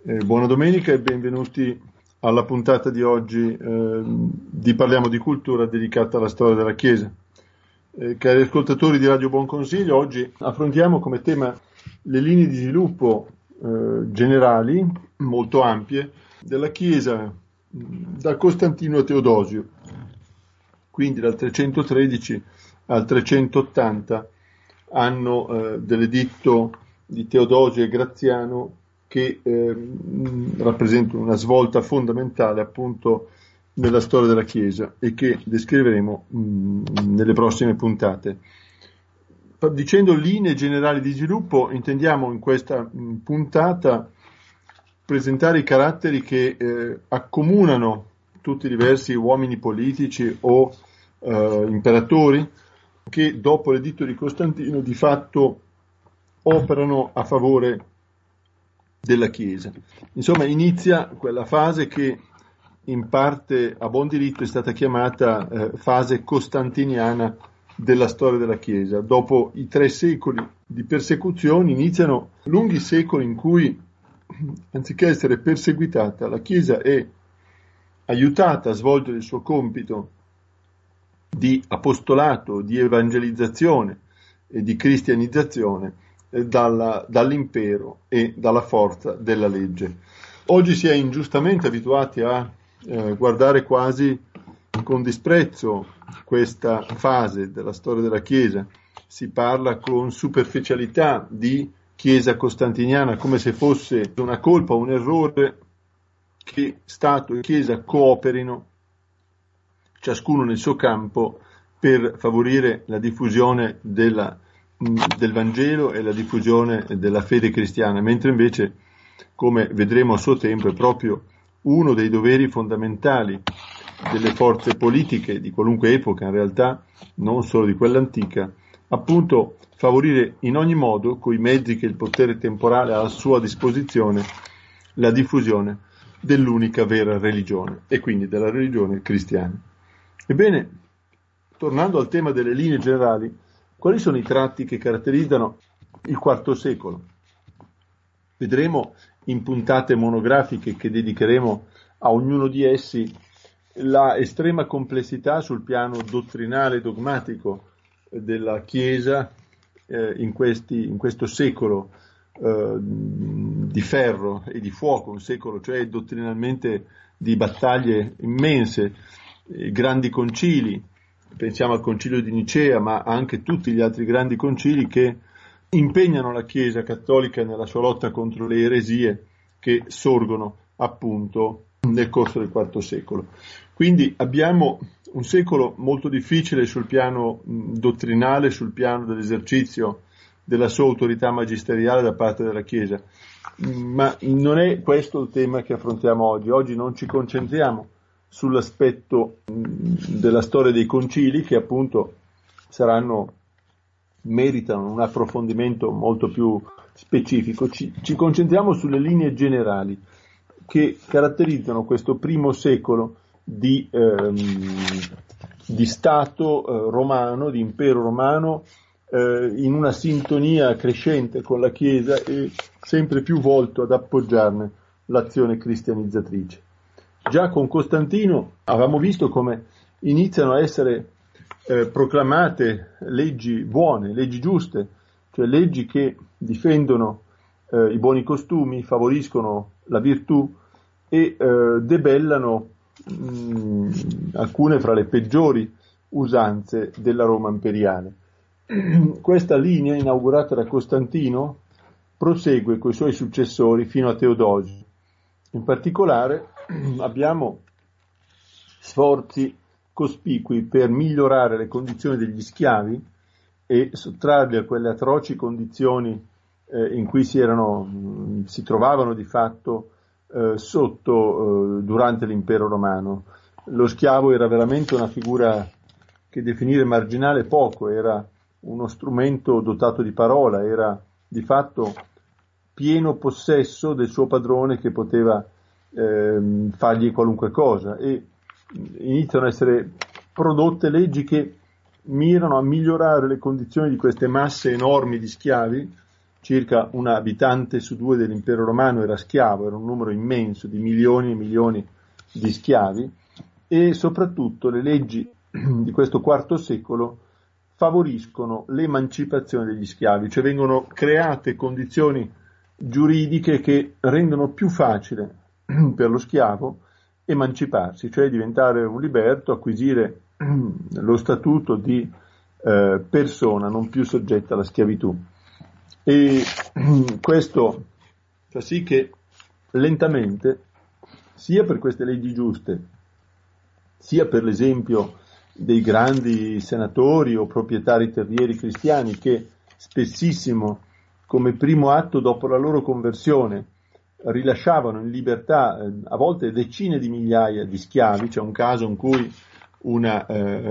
Buona domenica e benvenuti alla puntata di oggi di Parliamo di Cultura dedicata alla storia della Chiesa. Cari ascoltatori di Radio Buon Consiglio, oggi affrontiamo come tema le linee di sviluppo generali, molto ampie, della Chiesa da Costantino a Teodosio, quindi dal 313 al 380, anno dell'editto di Teodosio e Graziano, che rappresenta una svolta fondamentale appunto nella storia della Chiesa e che descriveremo nelle prossime puntate. Dicendo linee generali di sviluppo, intendiamo in questa puntata presentare i caratteri che accomunano tutti i diversi uomini politici o imperatori che dopo l'editto di Costantino di fatto operano a favore della Chiesa. Insomma, inizia quella fase che in parte a buon diritto è stata chiamata fase costantiniana della storia della Chiesa. Dopo i 3 secoli di persecuzioni iniziano lunghi secoli in cui, anziché essere perseguitata, la Chiesa è aiutata a svolgere il suo compito di apostolato, di evangelizzazione e di cristianizzazione dall'impero e dalla forza della legge. Oggi si è ingiustamente abituati a guardare quasi con disprezzo questa fase della storia della Chiesa. Si parla con superficialità di Chiesa costantiniana come se fosse una colpa, un errore che Stato e Chiesa cooperino, ciascuno nel suo campo, per favorire la diffusione del Vangelo e la diffusione della fede cristiana, mentre invece, come vedremo a suo tempo, è proprio uno dei doveri fondamentali delle forze politiche di qualunque epoca, in realtà non solo di quella antica, appunto favorire in ogni modo, coi mezzi che il potere temporale ha a sua disposizione, la diffusione dell'unica vera religione, e quindi della religione cristiana. Ebbene, tornando al tema delle linee generali, quali sono i tratti che caratterizzano il IV secolo? Vedremo in puntate monografiche che dedicheremo a ognuno di essi la estrema complessità sul piano dottrinale e dogmatico della Chiesa in questo secolo di ferro e di fuoco, un secolo cioè dottrinalmente di battaglie immense, grandi concili. Pensiamo al concilio di Nicea, ma anche tutti gli altri grandi concili che impegnano la Chiesa cattolica nella sua lotta contro le eresie che sorgono appunto nel corso del IV secolo. Quindi abbiamo un secolo molto difficile sul piano dottrinale, sul piano dell'esercizio della sua autorità magisteriale da parte della Chiesa. Ma non è questo il tema che affrontiamo oggi. Oggi non ci concentriamo sull'aspetto della storia dei concili, che appunto meritano un approfondimento molto più specifico. Ci concentriamo sulle linee generali che caratterizzano questo primo secolo di Stato romano, di impero romano, in una sintonia crescente con la Chiesa e sempre più volto ad appoggiarne l'azione cristianizzatrice. Già con Costantino avevamo visto come iniziano a essere proclamate leggi buone, leggi giuste, cioè leggi che difendono i buoni costumi, favoriscono la virtù e debellano alcune fra le peggiori usanze della Roma imperiale. Questa linea, inaugurata da Costantino, prosegue coi suoi successori fino a Teodosio. In particolare abbiamo sforzi cospicui per migliorare le condizioni degli schiavi e sottrarli a quelle atroci condizioni in cui si trovavano di fatto durante l'impero romano. Lo schiavo era veramente una figura che definire marginale poco, era uno strumento dotato di parola, era di fatto pieno possesso del suo padrone che poteva fargli qualunque cosa, e iniziano a essere prodotte leggi che mirano a migliorare le condizioni di queste masse enormi di schiavi circa un abitante su 2 dell'impero romano era schiavo, era un numero immenso di milioni e milioni di schiavi, e soprattutto le leggi di questo IV secolo favoriscono l'emancipazione degli schiavi, cioè vengono create condizioni giuridiche che rendono più facile per lo schiavo emanciparsi, cioè diventare un liberto, acquisire lo statuto di persona non più soggetta alla schiavitù. E questo fa sì che lentamente, sia per queste leggi giuste, sia per l'esempio dei grandi senatori o proprietari terrieri cristiani che spessissimo, come primo atto dopo la loro conversione, rilasciavano in libertà a volte decine di migliaia di schiavi. C'è un caso in cui una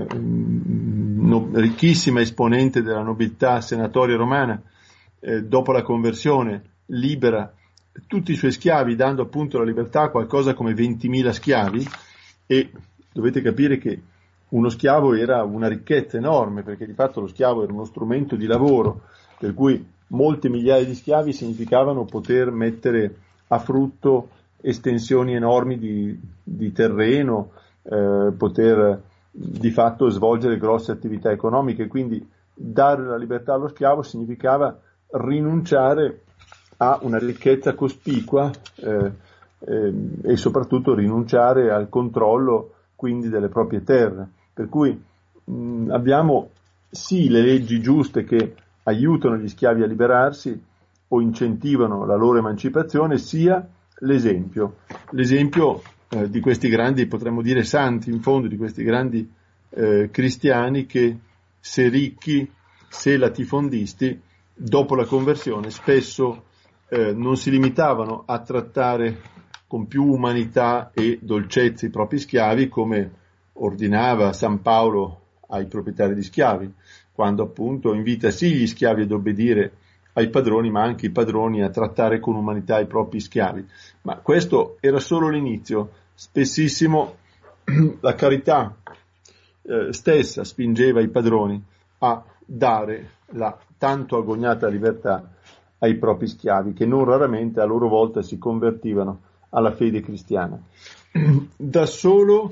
ricchissima esponente della nobiltà senatoria romana, dopo la conversione, libera tutti i suoi schiavi, dando appunto la libertà a qualcosa come 20.000 schiavi. E dovete capire che uno schiavo era una ricchezza enorme, perché di fatto lo schiavo era uno strumento di lavoro, per cui molte migliaia di schiavi significavano poter mettere a frutto estensioni enormi di terreno, poter di fatto svolgere grosse attività economiche. Quindi dare la libertà allo schiavo significava rinunciare a una ricchezza cospicua e soprattutto rinunciare al controllo quindi delle proprie terre. Per cui abbiamo sì le leggi giuste che aiutano gli schiavi a liberarsi o incentivano la loro emancipazione, sia l'esempio di questi grandi, potremmo dire santi in fondo, di questi grandi cristiani che, se ricchi, se latifondisti, dopo la conversione spesso non si limitavano a trattare con più umanità e dolcezza i propri schiavi, come ordinava San Paolo ai proprietari di schiavi, quando appunto invita sì gli schiavi ad obbedire ai padroni, ma anche i padroni a trattare con umanità i propri schiavi. Ma questo era solo l'inizio. Spessissimo la carità stessa spingeva i padroni a dare la tanto agognata libertà ai propri schiavi, che non raramente a loro volta si convertivano alla fede cristiana. Da solo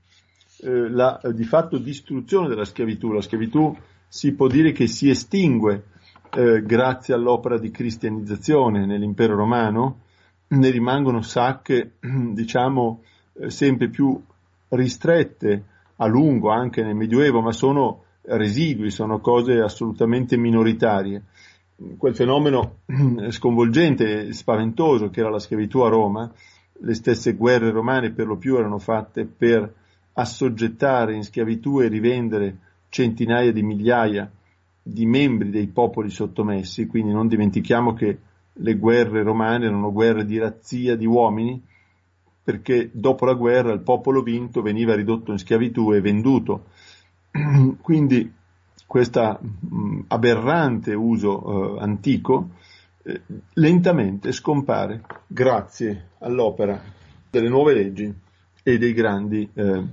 la di fatto distruzione della schiavitù, la schiavitù si può dire che si estingue grazie all'opera di cristianizzazione nell'impero romano, ne rimangono sacche diciamo sempre più ristrette a lungo anche nel Medioevo, ma sono residui, sono cose assolutamente minoritarie. Quel fenomeno sconvolgente e spaventoso che era la schiavitù a Roma, le stesse guerre romane per lo più erano fatte per assoggettare in schiavitù e rivendere centinaia di migliaia di membri dei popoli sottomessi. Quindi non dimentichiamo che le guerre romane erano guerre di razzia di uomini, perché dopo la guerra il popolo vinto veniva ridotto in schiavitù e venduto. Quindi questo aberrante uso antico lentamente scompare grazie all'opera delle nuove leggi e dei grandi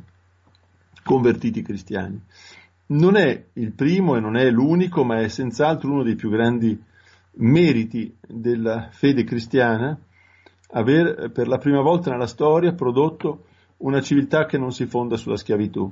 convertiti cristiani. Non è il primo e non è l'unico, ma è senz'altro uno dei più grandi meriti della fede cristiana aver per la prima volta nella storia prodotto una civiltà che non si fonda sulla schiavitù.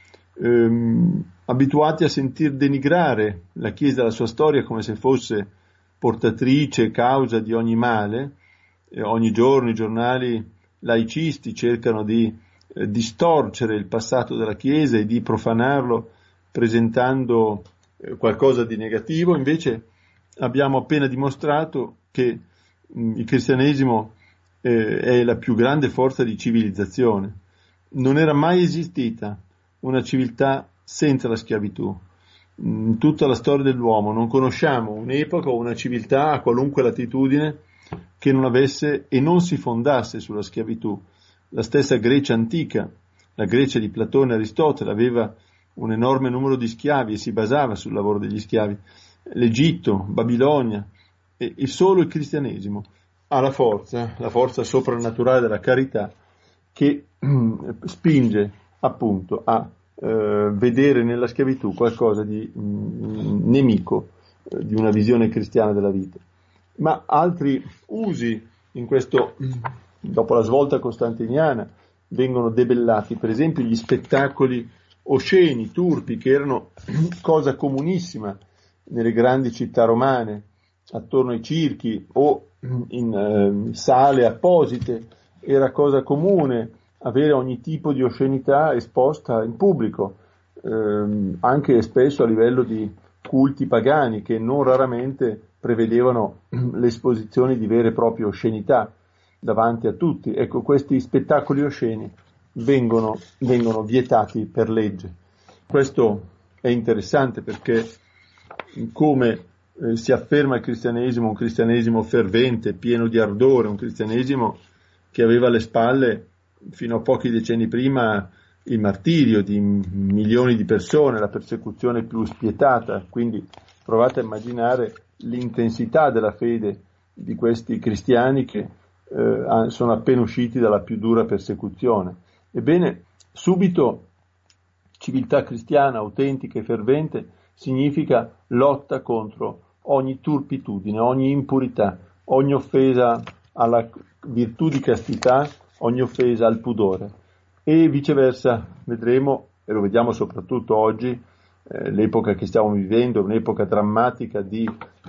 Abituati a sentir denigrare la Chiesa e la sua storia come se fosse portatrice, causa di ogni male, ogni giorno i giornali laicisti cercano di distorcere il passato della Chiesa e di profanarlo presentando qualcosa di negativo. Invece abbiamo appena dimostrato che il cristianesimo è la più grande forza di civilizzazione. Non era mai esistita una civiltà senza la schiavitù. In tutta la storia dell'uomo non conosciamo un'epoca o una civiltà a qualunque latitudine che non avesse e non si fondasse sulla schiavitù. La stessa Grecia antica, la Grecia di Platone e Aristotele, aveva un enorme numero di schiavi e si basava sul lavoro degli schiavi. L'Egitto, Babilonia e solo il cristianesimo ha la forza soprannaturale della carità che spinge appunto a vedere nella schiavitù qualcosa di nemico di una visione cristiana della vita. ma altri usi in questo, dopo la svolta costantiniana, vengono debellati. Per esempio gli spettacoli osceni, turpi, che erano cosa comunissima nelle grandi città romane, attorno ai circhi o in sale apposite, era cosa comune avere ogni tipo di oscenità esposta in pubblico, anche spesso a livello di culti pagani che non raramente prevedevano l'esposizione di vere e proprie oscenità davanti a tutti. Ecco, questi spettacoli osceni vengono vietati per legge. Questo è interessante perché, come si afferma il cristianesimo, un cristianesimo fervente, pieno di ardore, un cristianesimo che aveva alle spalle fino a pochi decenni prima il martirio di milioni di persone, la persecuzione più spietata. Quindi provate a immaginare l'intensità della fede di questi cristiani che sono appena usciti dalla più dura persecuzione. Ebbene, subito civiltà cristiana autentica e fervente significa lotta contro ogni turpitudine, ogni impurità, ogni offesa alla virtù di castità, ogni offesa al pudore. E viceversa, vedremo, e lo vediamo soprattutto oggi, l'epoca che stiamo vivendo, un'epoca drammatica di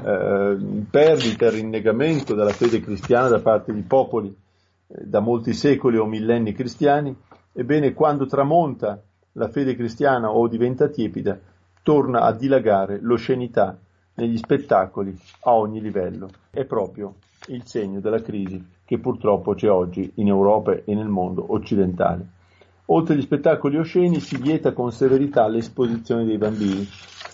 perdita e rinnegamento della fede cristiana da parte di popoli da molti secoli o millenni cristiani. Ebbene, quando tramonta la fede cristiana o diventa tiepida, torna a dilagare l'oscenità negli spettacoli a ogni livello. È proprio il segno della crisi che purtroppo c'è oggi in Europa e nel mondo occidentale. Oltre agli spettacoli osceni si vieta con severità l'esposizione dei bambini.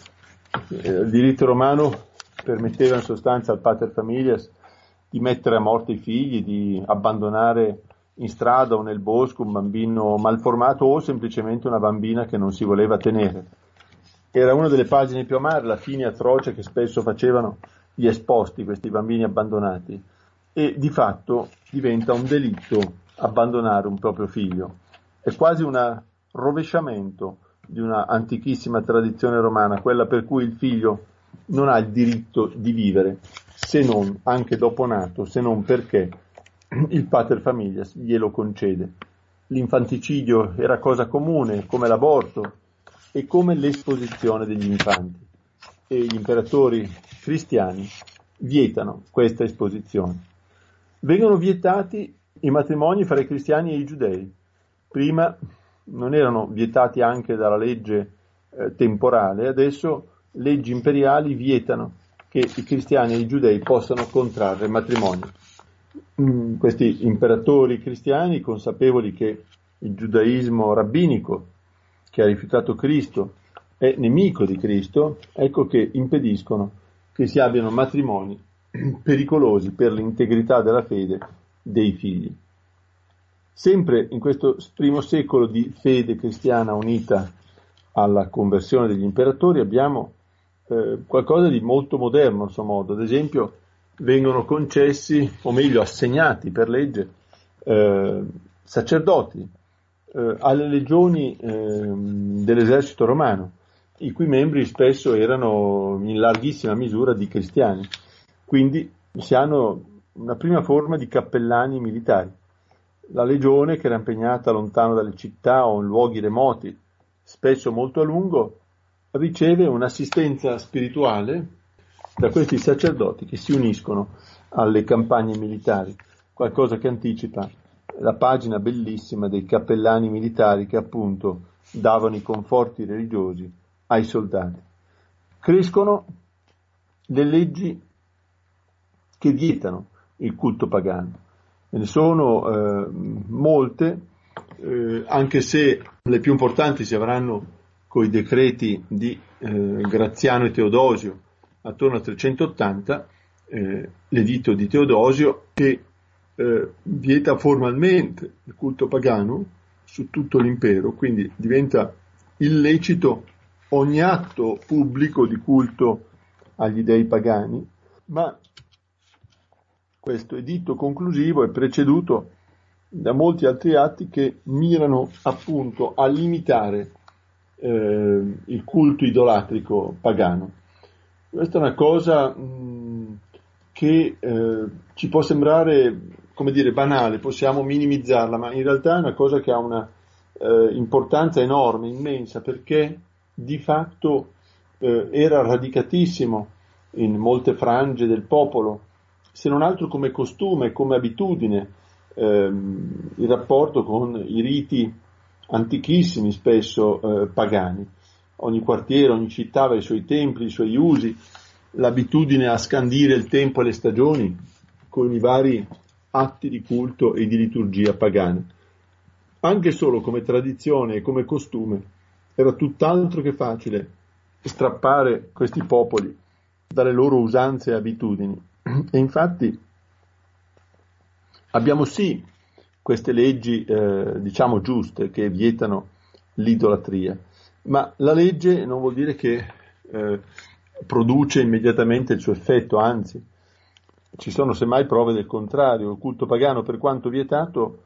Il diritto romano permetteva in sostanza al pater familias di mettere a morte i figli, di abbandonare in strada o nel bosco un bambino malformato o semplicemente una bambina che non si voleva tenere. Era una delle pagine più amare, la fine atroce che spesso facevano gli esposti, questi bambini abbandonati, e di fatto diventa un delitto abbandonare un proprio figlio. È quasi un rovesciamento di una antichissima tradizione romana, quella per cui il figlio non ha il diritto di vivere, se non anche dopo nato, se non perché il pater familias glielo concede. L'infanticidio era cosa comune, come l'aborto e come l'esposizione degli infanti. E gli imperatori cristiani vietano questa esposizione. Vengono vietati i matrimoni fra i cristiani e i giudei. Prima non erano vietati anche dalla legge temporale, adesso leggi imperiali vietano che i cristiani e i giudei possano contrarre matrimonio. Questi imperatori cristiani, consapevoli che il giudaismo rabbinico, che ha rifiutato Cristo, è nemico di Cristo, ecco che impediscono che si abbiano matrimoni pericolosi per l'integrità della fede dei figli. Sempre in questo primo secolo di fede cristiana unita alla conversione degli imperatori abbiamo qualcosa di molto moderno a suo modo. Ad esempio vengono concessi, o meglio assegnati per legge, sacerdoti alle legioni dell'esercito romano, i cui membri spesso erano in larghissima misura di cristiani. Quindi si hanno una prima forma di cappellani militari. La legione, che era impegnata lontano dalle città o in luoghi remoti, spesso molto a lungo, riceve un'assistenza spirituale da questi sacerdoti che si uniscono alle campagne militari, qualcosa che anticipa la pagina bellissima dei cappellani militari che appunto davano i conforti religiosi ai soldati. Crescono le leggi che vietano il culto pagano. Ne sono molte, anche se le più importanti si avranno coi decreti di Graziano e Teodosio attorno al 380, l'editto di Teodosio che vieta formalmente il culto pagano su tutto l'impero, quindi diventa illecito ogni atto pubblico di culto agli dei pagani, ma questo editto conclusivo è preceduto da molti altri atti che mirano appunto a limitare il culto idolatrico pagano. Questa è una cosa che ci può sembrare, come dire, banale, possiamo minimizzarla, ma in realtà è una cosa che ha una importanza enorme, immensa, perché di fatto era radicatissimo in molte frange del popolo, se non altro come costume, come abitudine, il rapporto con i riti antichissimi, spesso pagani. Ogni quartiere, ogni città aveva i suoi templi, i suoi usi, l'abitudine a scandire il tempo e le stagioni con i vari atti di culto e di liturgia pagane. Anche solo come tradizione e come costume era tutt'altro che facile strappare questi popoli dalle loro usanze e abitudini. E infatti abbiamo sì queste leggi, diciamo giuste, che vietano l'idolatria, ma la legge non vuol dire che produce immediatamente il suo effetto, anzi, ci sono semmai prove del contrario. Il culto pagano, per quanto vietato,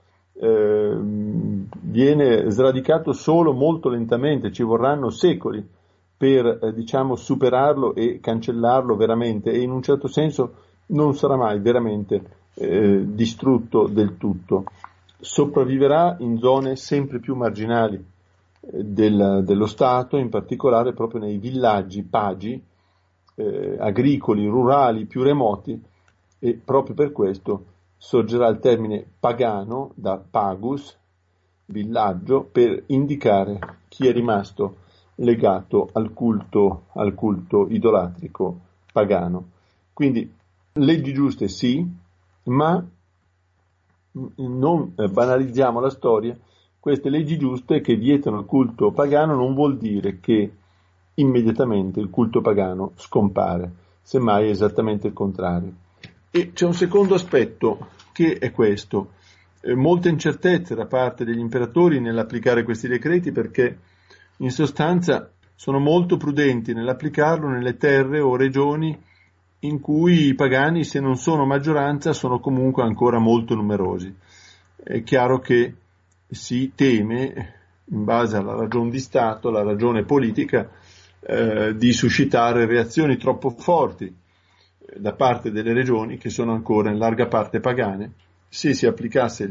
viene sradicato solo molto lentamente, ci vorranno secoli per diciamo superarlo e cancellarlo veramente, e in un certo senso non sarà mai veramente distrutto del tutto. Sopravviverà in zone sempre più marginali dello Stato, in particolare proprio nei villaggi pagi, agricoli, rurali, più remoti, e proprio per questo sorgerà il termine pagano, da pagus, villaggio, per indicare chi è rimasto legato al culto idolatrico pagano. Quindi leggi giuste sì, ma non banalizziamo la storia. Queste leggi giuste che vietano il culto pagano non vuol dire che immediatamente il culto pagano scompare, semmai è esattamente il contrario. E c'è un secondo aspetto, che è questo: molte incertezze da parte degli imperatori nell'applicare questi decreti, perché in sostanza sono molto prudenti nell'applicarlo nelle terre o regioni in cui i pagani, se non sono maggioranza, sono comunque ancora molto numerosi. È chiaro che si teme, in base alla ragione di Stato, la ragione politica, di suscitare reazioni troppo forti da parte delle regioni che sono ancora in larga parte pagane, se si applicassero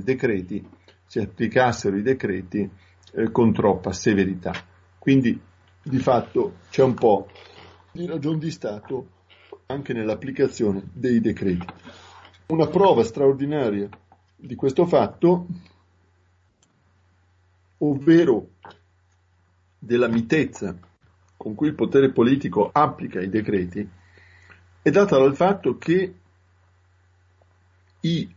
i decreti con troppa severità. Quindi di fatto c'è un po' di ragione di Stato anche nell'applicazione dei decreti. Una prova straordinaria di questo fatto, ovvero della mitezza con cui il potere politico applica i decreti, è data dal fatto che gli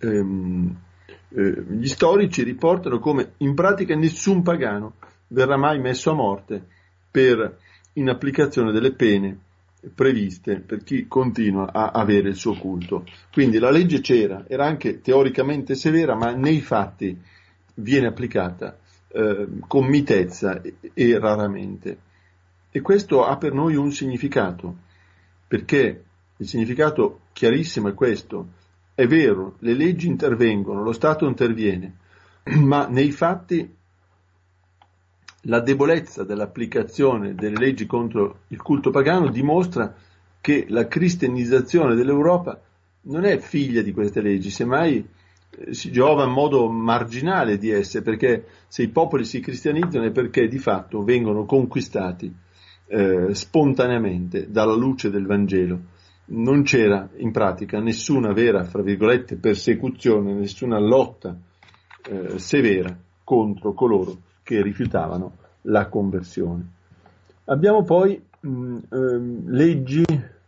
storici riportano come in pratica nessun pagano verrà mai messo a morte per inapplicazione delle pene previste per chi continua a avere il suo culto. Quindi la legge c'era, era anche teoricamente severa, ma nei fatti viene applicata con mitezza e raramente. E questo ha per noi un significato, perché il significato chiarissimo è questo: è vero, le leggi intervengono, lo Stato interviene, ma nei fatti la debolezza dell'applicazione delle leggi contro il culto pagano dimostra che la cristianizzazione dell'Europa non è figlia di queste leggi, semmai si giova in modo marginale di esse, perché se i popoli si cristianizzano è perché di fatto vengono conquistati spontaneamente dalla luce del Vangelo. Non c'era in pratica nessuna vera, fra virgolette, persecuzione, nessuna lotta severa contro coloro che rifiutavano la conversione. Abbiamo poi leggi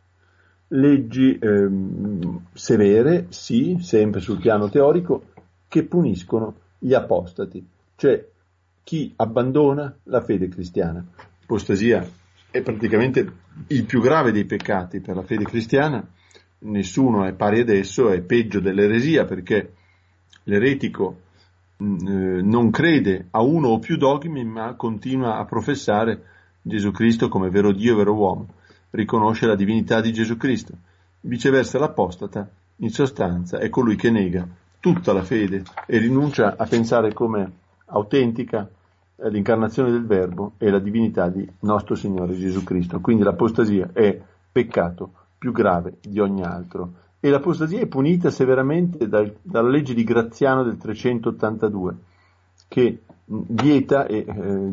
severe, sì, sempre sul piano teorico, che puniscono gli apostati, cioè chi abbandona la fede cristiana. L'apostasia è praticamente il più grave dei peccati per la fede cristiana, nessuno è pari ad esso, è peggio dell'eresia, perché l'eretico non crede a uno o più dogmi, ma continua a professare Gesù Cristo come vero Dio e vero uomo, riconosce la divinità di Gesù Cristo. Viceversa l'apostata, in sostanza, è colui che nega tutta la fede e rinuncia a pensare come autentica l'incarnazione del Verbo e la divinità di nostro Signore Gesù Cristo. Quindi l'apostasia è peccato più grave di ogni altro e l'apostasia è punita severamente dalla legge di Graziano del 382, che vieta e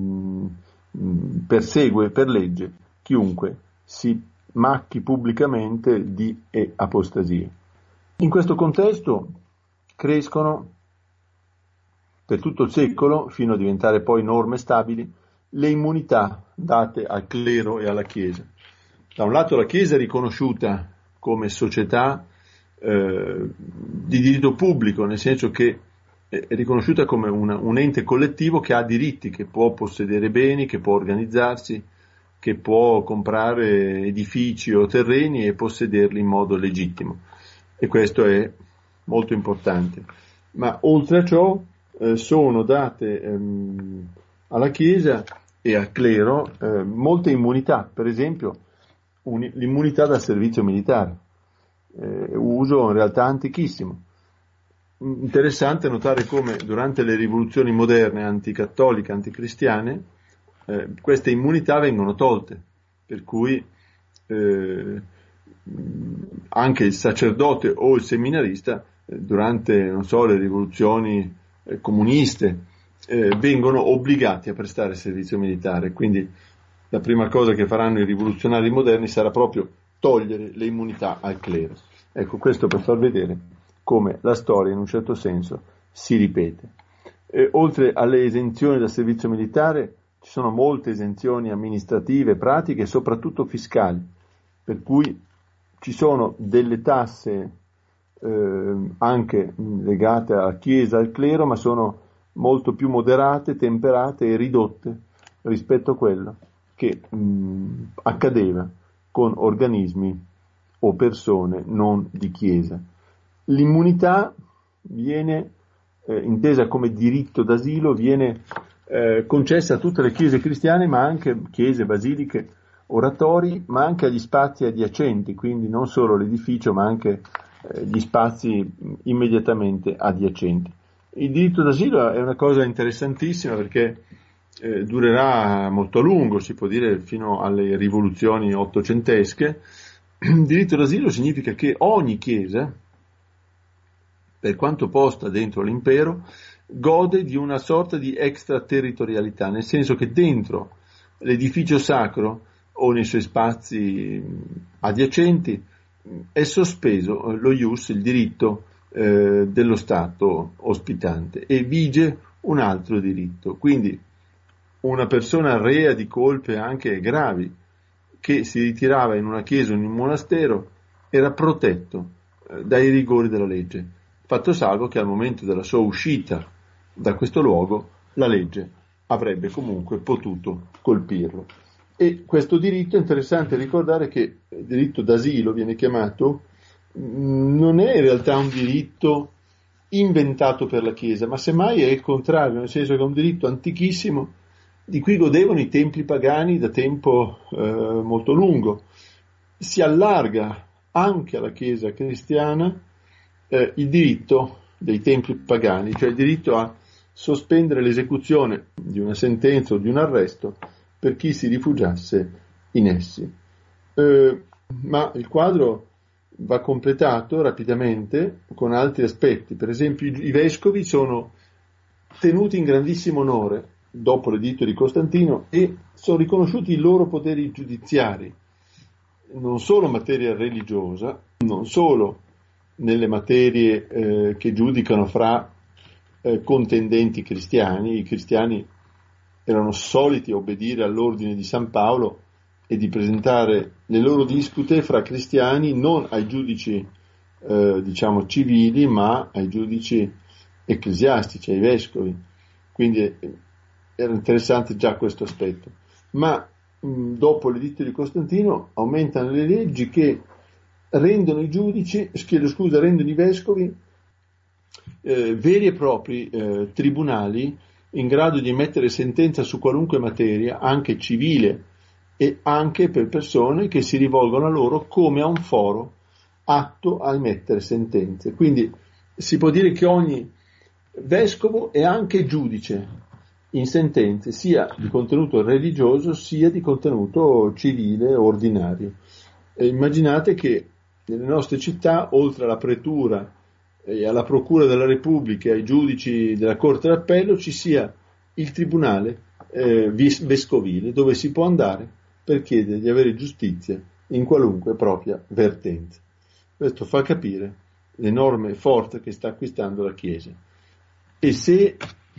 persegue per legge chiunque si macchi pubblicamente di apostasie. In questo contesto crescono per tutto il secolo, fino a diventare poi norme stabili, le immunità date al clero e alla Chiesa. Da un lato la Chiesa è riconosciuta come società di diritto pubblico, nel senso che è riconosciuta come un ente collettivo che ha diritti, che può possedere beni, che può organizzarsi, che può comprare edifici o terreni e possederli in modo legittimo. E questo è molto importante. Ma oltre a ciò sono date alla Chiesa e al clero molte immunità, per esempio l'immunità dal servizio militare, uso in realtà antichissimo. Interessante notare come durante le rivoluzioni moderne anticattoliche, anticristiane, queste immunità vengono tolte, per cui anche il sacerdote o il seminarista durante, non so, le rivoluzioni comuniste vengono obbligati a prestare servizio militare. Quindi la prima cosa che faranno i rivoluzionari moderni sarà proprio togliere le immunità al clero. Ecco, questo per far vedere come la storia in un certo senso si ripete. Oltre alle esenzioni dal servizio militare ci sono molte esenzioni amministrative, pratiche e soprattutto fiscali, per cui ci sono delle tasse anche legate alla Chiesa e al clero, ma sono molto più moderate, temperate e ridotte rispetto a quello che accadeva con organismi o persone non di Chiesa. L'immunità viene intesa come diritto d'asilo, viene concessa a tutte le chiese cristiane, ma anche chiese, basiliche, oratori, ma anche agli spazi adiacenti, quindi non solo l'edificio, ma anche gli spazi immediatamente adiacenti. Il diritto d'asilo è una cosa interessantissima perché durerà molto a lungo, si può dire fino alle rivoluzioni ottocentesche. Il diritto d'asilo significa che ogni chiesa, per quanto posta dentro l'impero, gode di una sorta di extraterritorialità, nel senso che dentro l'edificio sacro o nei suoi spazi adiacenti è sospeso lo ius, il diritto dello Stato ospitante, e vige un altro diritto. Quindi una persona rea di colpe anche gravi che si ritirava in una chiesa o in un monastero era protetto dai rigori della legge, fatto salvo che al momento della sua uscita da questo luogo la legge avrebbe comunque potuto colpirlo. E questo diritto è interessante ricordare che il diritto d'asilo viene chiamato, non è in realtà un diritto inventato per la Chiesa, ma semmai è il contrario, nel senso che è un diritto antichissimo di cui godevano i templi pagani da tempo molto lungo. Si allarga anche alla Chiesa cristiana il diritto dei templi pagani, cioè il diritto a sospendere l'esecuzione di una sentenza o di un arresto per chi si rifugiasse in essi. Ma il quadro va completato rapidamente con altri aspetti. Per esempio i vescovi sono tenuti in grandissimo onore dopo l'editto di Costantino e sono riconosciuti i loro poteri giudiziari, non solo in materia religiosa, non solo nelle materie che giudicano fra contendenti cristiani. I cristiani erano soliti obbedire all'ordine di San Paolo e di presentare le loro dispute fra cristiani non ai giudici civili, ma ai giudici ecclesiastici, ai vescovi. Quindi era interessante già questo aspetto. Ma dopo l'editto di Costantino aumentano le leggi che rendono rendono i vescovi veri e propri tribunali in grado di emettere sentenza su qualunque materia, anche civile, e anche per persone che si rivolgono a loro come a un foro atto a emettere sentenze. Quindi si può dire che ogni vescovo è anche giudice in sentenze, sia di contenuto religioso sia di contenuto civile ordinario. E immaginate che nelle nostre città, oltre alla pretura e alla procura della Repubblica e ai giudici della Corte d'Appello, ci sia il tribunale vescovile, dove si può andare per chiedere di avere giustizia in qualunque propria vertenza. Questo fa capire l'enorme forza che sta acquistando la Chiesa. E se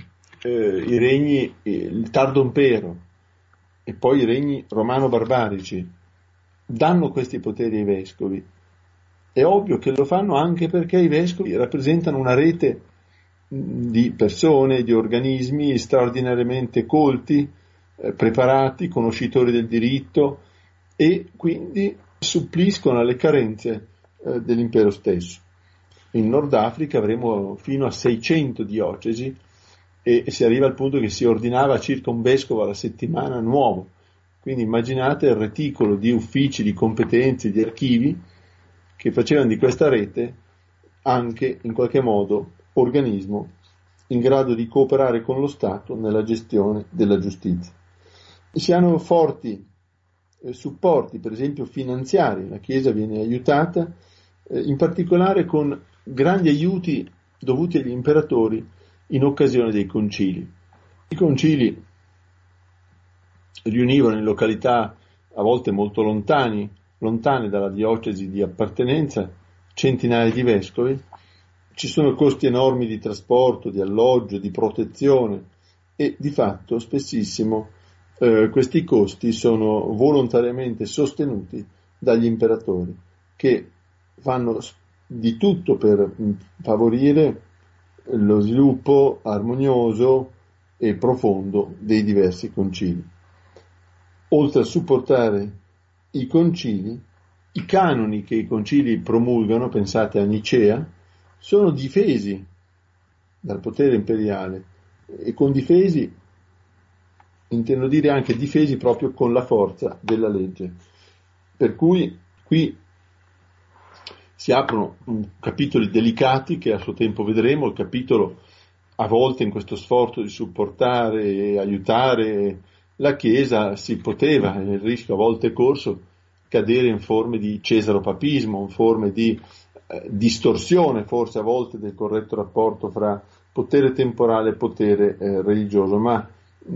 i regni, il tardo impero e poi i regni romano-barbarici danno questi poteri ai vescovi, è ovvio che lo fanno anche perché i vescovi rappresentano una rete di persone, di organismi straordinariamente colti, preparati, conoscitori del diritto, e quindi suppliscono alle carenze dell'impero stesso. In Nord Africa avremo fino a 600 diocesi e si arriva al punto che si ordinava circa un vescovo alla settimana nuovo. Quindi immaginate il reticolo di uffici, di competenze, di archivi che facevano di questa rete anche in qualche modo organismo in grado di cooperare con lo Stato nella gestione della giustizia. Si hanno forti supporti, per esempio finanziari. La Chiesa viene aiutata in particolare con grandi aiuti dovuti agli imperatori in occasione dei concili. I concili riunivano in località a volte molto lontane dalla diocesi di appartenenza centinaia di vescovi. Ci sono costi enormi di trasporto, di alloggio, di protezione e di fatto spessissimo questi costi sono volontariamente sostenuti dagli imperatori, che fanno di tutto per favorire lo sviluppo armonioso e profondo dei diversi concili. Oltre a supportare i concili, i canoni che i concili promulgano, pensate a Nicea, sono difesi dal potere imperiale, e con difesi intendo dire anche difesi proprio con la forza della legge. Per cui qui si aprono capitoli delicati che a suo tempo vedremo. Il capitolo, a volte in questo sforzo di supportare e aiutare la Chiesa, si poteva, il rischio a volte è corso, cadere in forme di cesaropapismo, in forme di distorsione forse a volte del corretto rapporto fra potere temporale e potere religioso, ma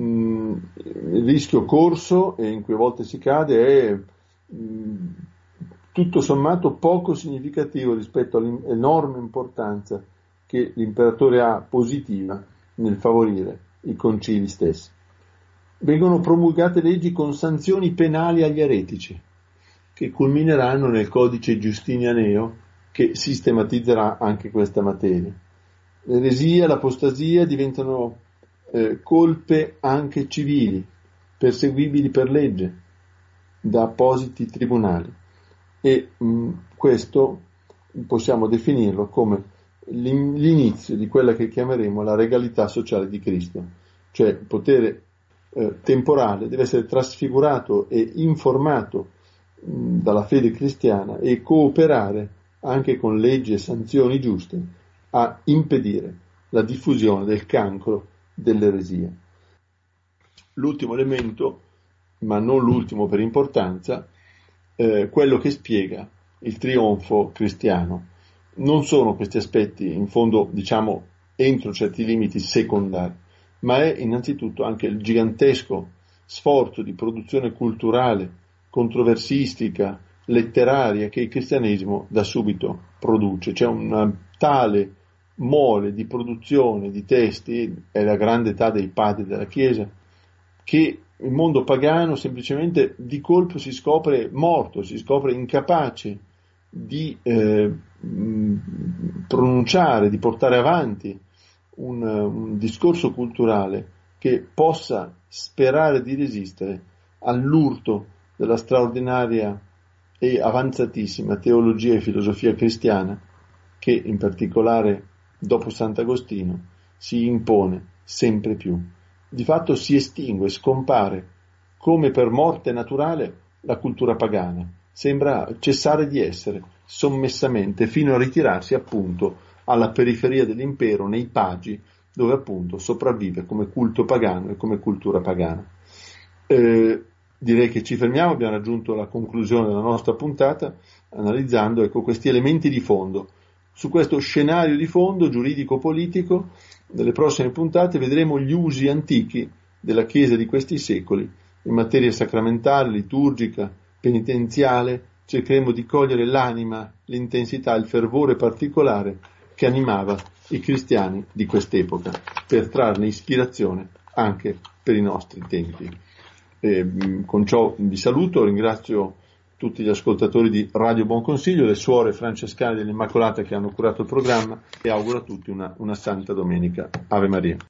il rischio corso, e in cui a volte si cade, è tutto sommato poco significativo rispetto all'enorme importanza che l'imperatore ha positiva nel favorire i concili stessi. Vengono promulgate leggi con sanzioni penali agli eretici, che culmineranno nel codice giustinianeo, che sistematizzerà anche questa materia. L'eresia, l'apostasia diventano colpe anche civili, perseguibili per legge da appositi tribunali, e questo possiamo definirlo come l'inizio di quella che chiameremo la regalità sociale di Cristo, cioè il potere temporale deve essere trasfigurato e informato dalla fede cristiana e cooperare anche con leggi e sanzioni giuste a impedire la diffusione del cancro dell'eresia. L'ultimo elemento, ma non l'ultimo per importanza, quello che spiega il trionfo cristiano. Non sono questi aspetti, in fondo, diciamo, entro certi limiti secondari, ma è innanzitutto anche il gigantesco sforzo di produzione culturale, controversistica, letteraria che il cristianesimo da subito produce. C'è una tale mole di produzione di testi, è la grande età dei padri della Chiesa, che il mondo pagano semplicemente di colpo si scopre morto, si scopre incapace di pronunciare, di portare avanti un discorso culturale che possa sperare di resistere all'urto della straordinaria e avanzatissima teologia e filosofia cristiana, che in particolare dopo Sant'Agostino si impone sempre più. Di fatto si estingue, scompare, come per morte naturale, la cultura pagana. Sembra cessare di essere sommessamente, fino a ritirarsi appunto alla periferia dell'impero, nei pagi, dove appunto sopravvive come culto pagano e come cultura pagana. Direi che ci fermiamo, abbiamo raggiunto la conclusione della nostra puntata. analizzando, ecco, questi elementi di fondo. Su questo scenario di fondo giuridico-politico, nelle prossime puntate vedremo gli usi antichi della Chiesa di questi secoli in materia sacramentale, liturgica, penitenziale. Cercheremo di cogliere l'anima, l'intensità, il fervore particolare che animava i cristiani di quest'epoca, per trarne ispirazione anche per i nostri tempi. Con ciò vi saluto, ringrazio tutti gli ascoltatori di Radio Buon Consiglio, le suore francescane dell'Immacolata che hanno curato il programma, e auguro a tutti una santa domenica. Ave Maria.